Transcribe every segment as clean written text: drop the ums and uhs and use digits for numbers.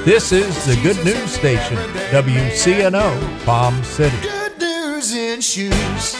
This is the Good News Station, WCNO, Palm City. Good news in shoes.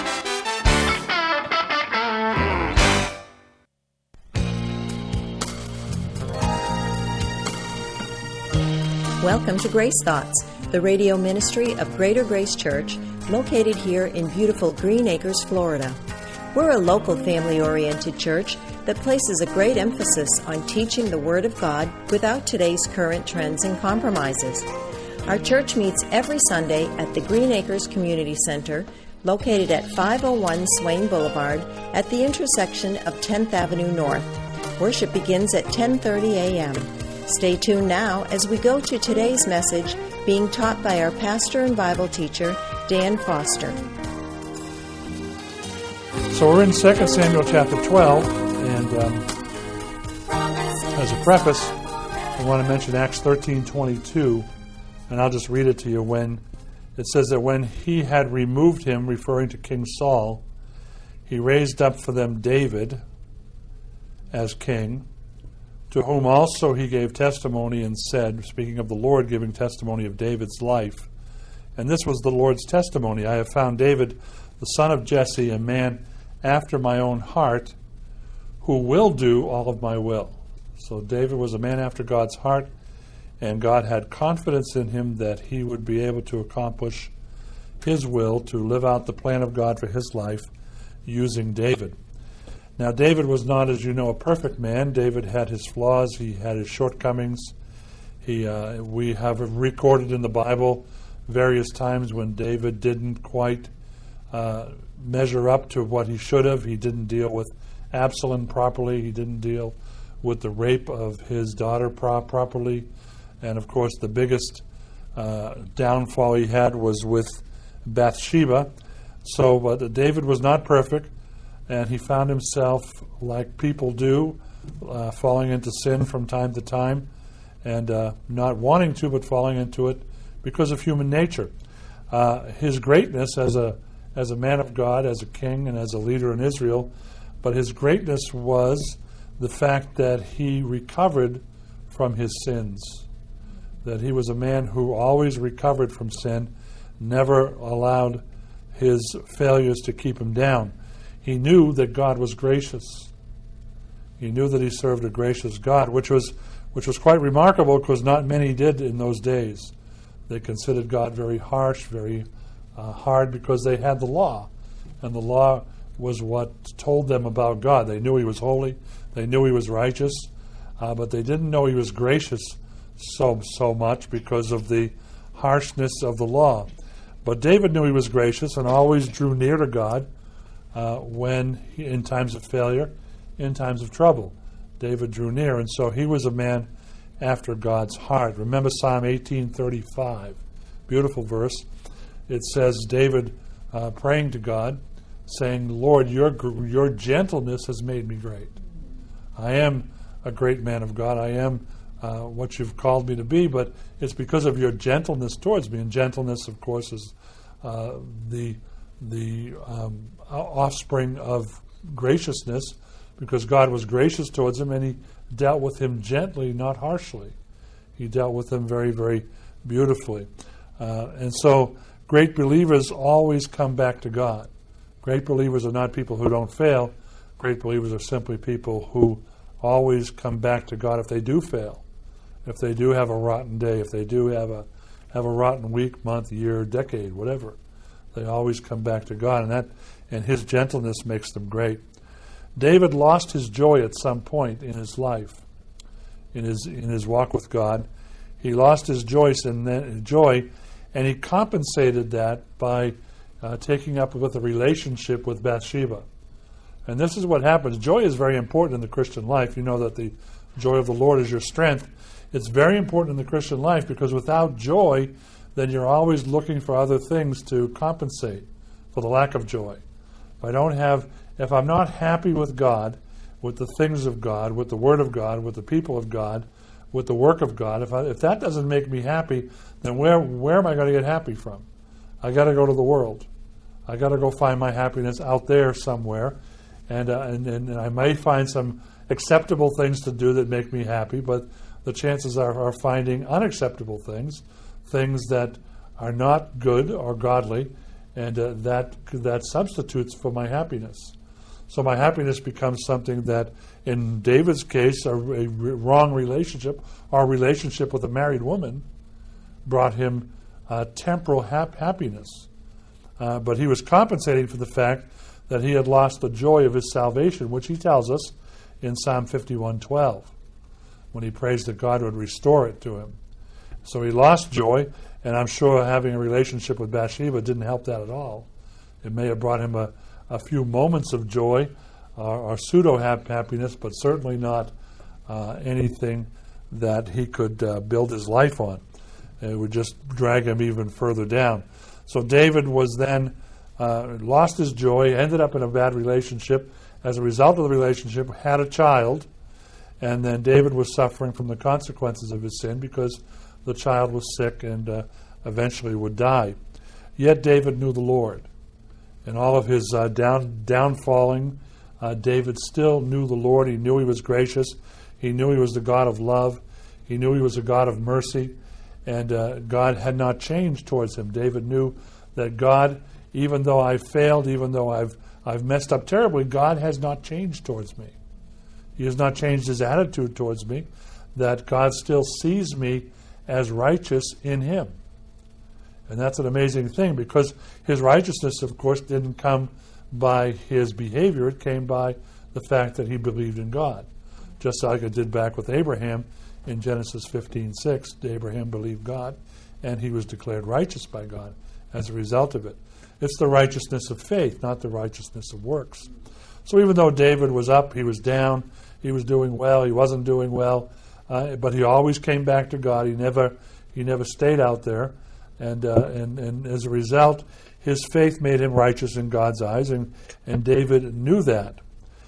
Welcome to Grace Thoughts, the radio ministry of Greater Grace Church, located here in beautiful Green Acres, Florida. We're a local family-oriented church that places a great emphasis on teaching the Word of God without today's current trends and compromises. Our church meets every Sunday at the Green Acres Community Center, located at 501 Swain Boulevard at the intersection of 10th Avenue North. Worship begins at 10:30 a.m. Stay tuned now as we go to today's message being taught by our pastor and Bible teacher, Dan Foster. So we're in 2 Samuel chapter 12, and as a preface, I want to mention Acts 13:22, and I'll just read it to you. When it says that when he had removed him, referring to King Saul, he raised up for them David as king, to whom also he gave testimony and said, speaking of the Lord giving testimony of David's life, and this was the Lord's testimony, I have found David, the son of Jesse, a man after my own heart, who will do all of my will. So David was a man after God's heart, and God had confidence in him that he would be able to accomplish his will, to live out the plan of God for his life using David. Now, David was not, as you know, a perfect man. David had his flaws. He had his shortcomings. We have recorded in the Bible various times when David didn't quite measure up to what he should have. He didn't deal with Absalom properly. He didn't deal with the rape of his daughter properly. And, of course, the biggest downfall he had was with Bathsheba. So David was not perfect. And he found himself, like people do, falling into sin from time to time, and not wanting to, but falling into it because of human nature. His greatness as a man of God, as a king, and as a leader in Israel, but his greatness was the fact that he recovered from his sins, that he was a man who always recovered from sin, never allowed his failures to keep him down. He knew that God was gracious. He knew that he served a gracious God, which was quite remarkable because not many did in those days. They considered God very harsh, very hard, because they had the law, and the law was what told them about God. They knew he was holy, they knew he was righteous, but they didn't know he was gracious so much because of the harshness of the law. But David knew he was gracious and always drew near to God. In times of failure, in times of trouble, David drew near, and so he was a man after God's heart. Remember Psalm 18:35, beautiful verse. It says David praying to God, saying, "Lord, your gentleness has made me great. I am a great man of God. I am what you've called me to be, but it's because of your gentleness towards me." And gentleness, of course, is the offspring of graciousness, because God was gracious towards him and he dealt with him gently, not harshly. He dealt with him very, very beautifully. And so great believers always come back to God. Great believers are not people who don't fail. Great believers are simply people who always come back to God if they do fail, if they do have a rotten day, if they do have a rotten week, month, year, decade, whatever. They always come back to God, and his gentleness makes them great. David lost his joy at some point in his life, in his walk with God. He lost his joy, and he compensated that by taking up with a relationship with Bathsheba. And this is what happens. Joy is very important in the Christian life. You know that the joy of the Lord is your strength. It's very important in the Christian life, because without joy, then you're always looking for other things to compensate for the lack of joy. If I'm not happy with God, with the things of God, with the Word of God, with the people of God, with the work of God, if that doesn't make me happy, then where am I going to get happy from? I got to go to the world. I got to go find my happiness out there somewhere, and I may find some acceptable things to do that make me happy, but the chances are finding unacceptable things, things that are not good or godly, and that substitutes for my happiness. So my happiness becomes something that, in David's case, a wrong relationship, or a relationship with a married woman, brought him temporal happiness. But he was compensating for the fact that he had lost the joy of his salvation, which he tells us in Psalm 51:12, when he prays that God would restore it to him. So he lost joy, and I'm sure having a relationship with Bathsheba didn't help that at all. It may have brought him a few moments of joy or pseudo-happiness, but certainly not anything that he could build his life on. It would just drag him even further down. So David was then lost his joy, ended up in a bad relationship. As a result of the relationship, had a child, and then David was suffering from the consequences of his sin because the child was sick and eventually would die. Yet David knew the Lord. In all of his downfalling, David still knew the Lord. He knew he was gracious. He knew he was the God of love. He knew he was a God of mercy. And God had not changed towards him. David knew that God, even though I've failed, even though I've messed up terribly, God has not changed towards me. He has not changed his attitude towards me, that God still sees me as righteous in him. And that's an amazing thing, because his righteousness, of course, didn't come by his behavior. It came by the fact that he believed in God. Just like it did back with Abraham in Genesis 15:6. Abraham believed God, and he was declared righteous by God as a result of it. It's the righteousness of faith, not the righteousness of works. So even though David was up, he was down, he was doing well, he wasn't doing well, but he always came back to God. He never stayed out there. And as a result, his faith made him righteous in God's eyes, and David knew that.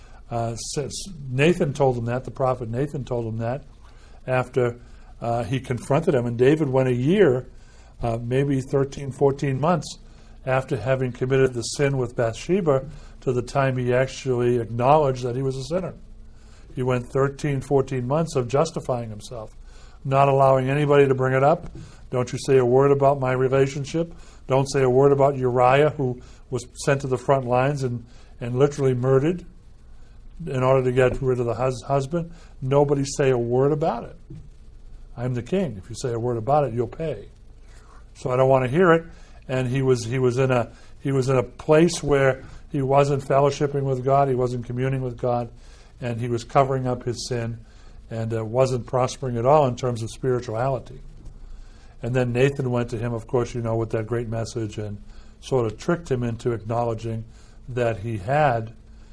Nathan told him that, the prophet Nathan told him that, after he confronted him. And David went a year, maybe 13, 14 months, after having committed the sin with Bathsheba, to the time he actually acknowledged that he was a sinner. He went 13, 14 months of justifying himself, not allowing anybody to bring it up. Don't you say a word about my relationship. Don't say a word about Uriah, who was sent to the front lines and literally murdered in order to get rid of the husband. Nobody say a word about it. I'm the king. If you say a word about it, you'll pay. So I don't want to hear it. And he was in a place where he wasn't fellowshipping with God, he wasn't communing with God, and he was covering up his sin, and wasn't prospering at all in terms of spirituality. And then Nathan went to him, of course, with that great message, and sort of tricked him into acknowledging that he had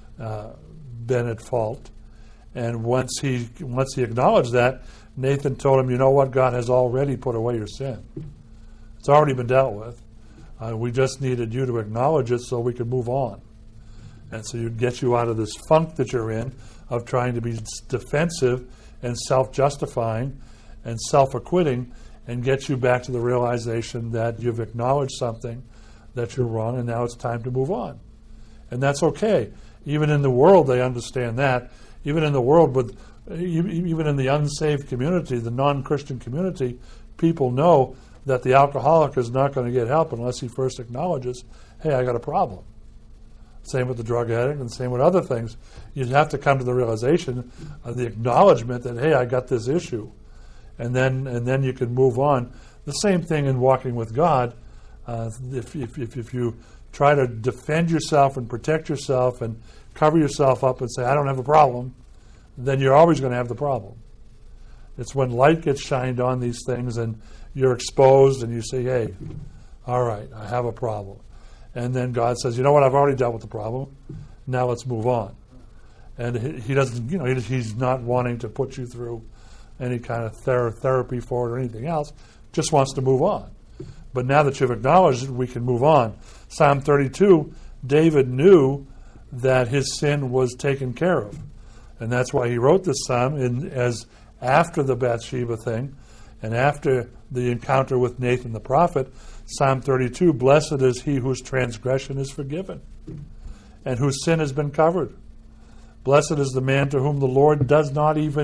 been at fault. And once he acknowledged that, Nathan told him, you know what, God has already put away your sin. It's already been dealt with. We just needed you to acknowledge it so we could move on. And so you'd get you out of this funk that you're in of trying to be defensive and self-justifying and self-acquitting, and get you back to the realization that you've acknowledged something, that you're wrong, and now it's time to move on. And that's okay. Even in the world, they understand that. Even in the world, even in the unsaved community, the non-Christian community, people know that the alcoholic is not going to get help unless he first acknowledges, hey, I got a problem. Same with the drug addict, and same with other things. You have to come to the realization of the acknowledgement that, hey, I got this issue. And then you can move on. The same thing in walking with God. If you try to defend yourself and protect yourself and cover yourself up and say, I don't have a problem, then you're always going to have the problem. It's when light gets shined on these things and you're exposed and you say, hey, all right, I have a problem. And then God says, you know what, I've already dealt with the problem. Now let's move on. And he doesn't, he's not wanting to put you through any kind of therapy for it or anything else, just wants to move on. But now that you've acknowledged it, we can move on. Psalm 32, David knew that his sin was taken care of. And that's why he wrote this psalm as after the Bathsheba thing and after the encounter with Nathan the prophet. Psalm 32, blessed is he whose transgression is forgiven and whose sin has been covered. Blessed is the man to whom the Lord does not even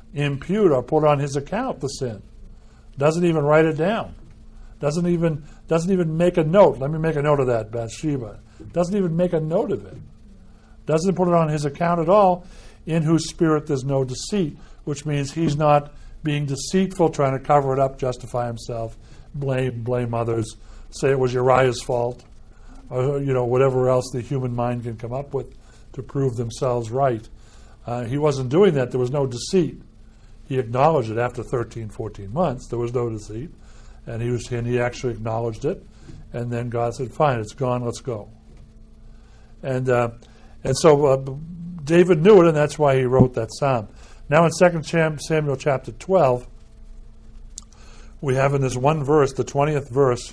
impute or put on his account the sin. Doesn't even write it down. Doesn't even make a note. Let me make a note of that, Bathsheba. Doesn't even make a note of it. Doesn't put it on his account at all, in whose spirit there's no deceit, which means he's not being deceitful, trying to cover it up, justify himself, blame others, say it was Uriah's fault, or whatever else the human mind can come up with to prove themselves right. He wasn't doing that. There was no deceit. He acknowledged it after 13, 14 months. There was no deceit. And he actually acknowledged it. And then God said, fine, it's gone, let's go. And so David knew it, and that's why he wrote that psalm. Now in 2 Samuel chapter 12, we have in this one verse, the 20th verse,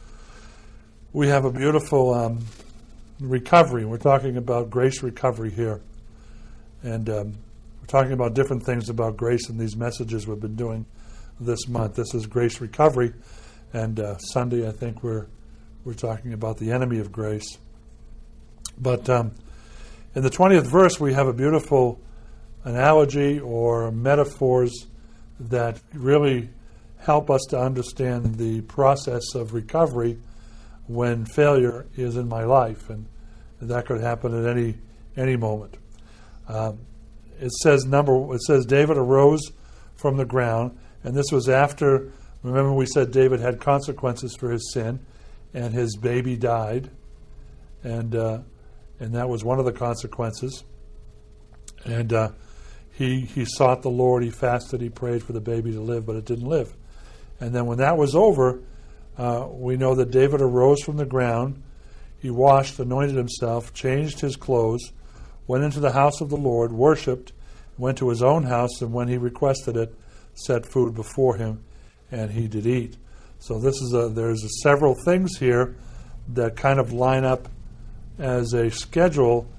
we have a beautiful recovery. We're talking about grace recovery here. And we're talking about different things about grace in these messages we've been doing this month. This is grace recovery. And Sunday, I think, we're talking about the enemy of grace. But in the 20th verse, we have a beautiful analogy or metaphors that really help us to understand the process of recovery when failure is in my life, and that could happen at any moment. It says David arose from the ground, and this was after. Remember, we said David had consequences for his sin, and his baby died, and that was one of the consequences. And he sought the Lord, he fasted, he prayed for the baby to live, but it didn't live. And then when that was over, we know that David arose from the ground, he washed, anointed himself, changed his clothes, went into the house of the Lord, worshipped, went to his own house, and when he requested it, set food before him, and he did eat. So there's several things here that kind of line up as a schedule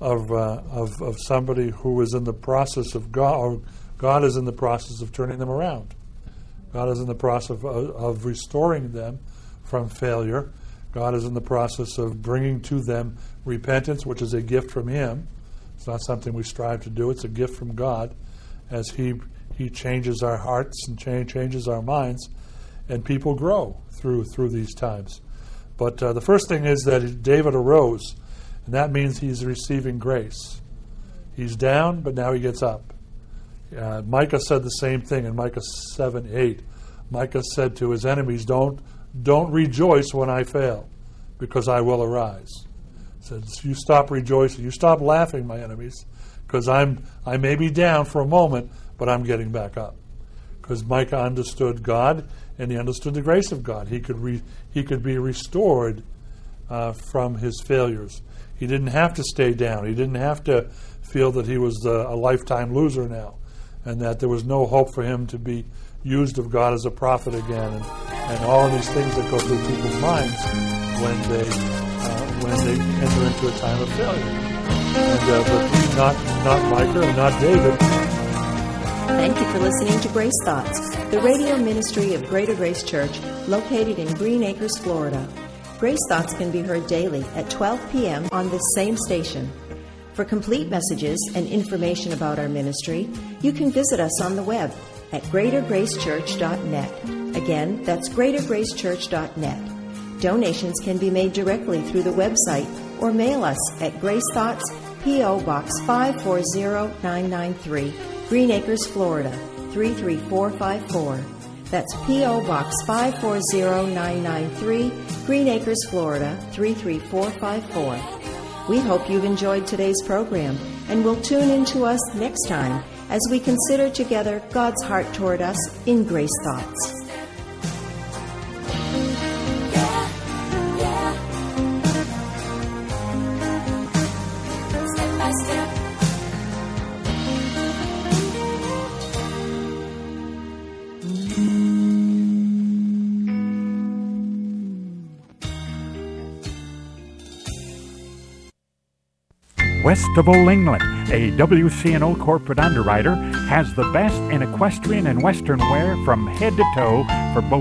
of somebody who is in the process of God, or God is in the process of turning them around. God is in the process of restoring them from failure. God is in the process of bringing to them repentance, which is a gift from Him. It's not something we strive to do. It's a gift from God as He changes our hearts and changes our minds, and people grow through these times. But the first thing is that David arose, and that means he's receiving grace. He's down, but now he gets up. Micah said the same thing in Micah 7:8. Micah said to his enemies, don't rejoice when I fail, because I will arise. He said, you stop rejoicing, you stop laughing, my enemies, because I may be down for a moment, but I'm getting back up. Because Micah understood God, and he understood the grace of God. He could be restored from his failures. He didn't have to stay down. He didn't have to feel that he was a lifetime loser now, and that there was no hope for him to be used of God as a prophet again, and all of these things that go through people's minds when they enter into a time of failure. But not Micah and not David. Thank you for listening to Grace Thoughts, the radio ministry of Greater Grace Church, located in Green Acres, Florida. Grace Thoughts can be heard daily at 12 p.m. on this same station. For complete messages and information about our ministry, you can visit us on the web at greatergracechurch.net. Again, that's greatergracechurch.net. Donations can be made directly through the website or mail us at Grace Thoughts, P.O. Box 540993, Green Acres, Florida 33454. That's P.O. Box 540993, Green Acres, Florida 33454. We hope you've enjoyed today's program and will tune in to us next time as we consider together God's heart toward us in Grace Thoughts. Step by step. West of Old England, a WCNO corporate underwriter, has the best in equestrian and western wear from head to toe for both